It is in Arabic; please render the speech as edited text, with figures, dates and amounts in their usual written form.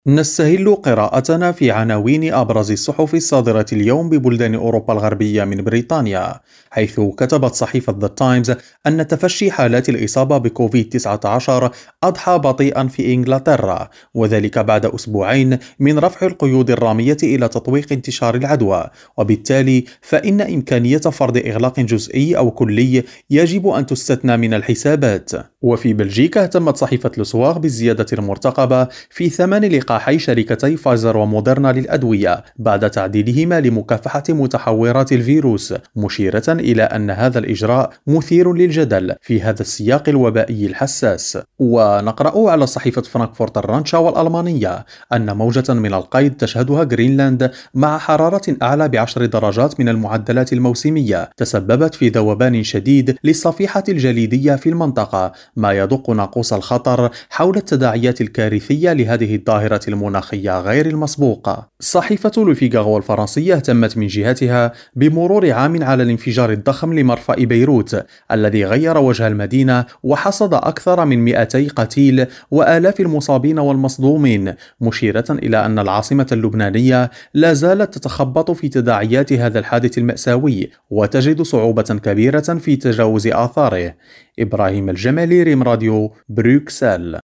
نستهل قراءتنا في عناوين أبرز الصحف الصادرة اليوم ببلدان أوروبا الغربية من بريطانيا، حيث كتبت صحيفة The Times أن تفشي حالات الإصابة بكوفيد 19 أضحى بطيئا في إنجلترا، وذلك بعد أسبوعين من رفع القيود الرامية إلى تطويق انتشار العدوى، وبالتالي فإن إمكانية فرض إغلاق جزئي أو كلي يجب أن تستثنى من الحسابات. وفي بلجيكا اهتمت صحيفة لوسواغ بالزيادة المرتقبة في ثمن لقاحي شركتي فايزر وموديرنا للأدوية بعد تعديلهما لمكافحة متحورات الفيروس، مشيرة إلى أن هذا الإجراء مثير للجدل في هذا السياق الوبائي الحساس. ونقرأ على صحيفة فرانكفورت الرانشا والألمانية أن موجة من القيد تشهدها غرينلاند مع حرارة أعلى ب10 درجات من المعدلات الموسمية تسببت في ذوبان شديد للصفيحة الجليدية في المنطقة، ما يدق ناقوس الخطر حول التداعيات الكارثية لهذه الظاهرة المناخية غير المسبوقة. صحيفة لوفيغارو الفرنسية اهتمت من جهتها بمرور عام على الانفجار الضخم لمرفأ بيروت الذي غير وجه المدينة وحصد أكثر من 200 قتيل وآلاف المصابين والمصدومين، مشيرة إلى أن العاصمة اللبنانية لا زالت تتخبط في تداعيات هذا الحادث المأساوي وتجد صعوبة كبيرة في تجاوز آثاره. إبراهيم الجمالي، ريم راديو، بروكسل.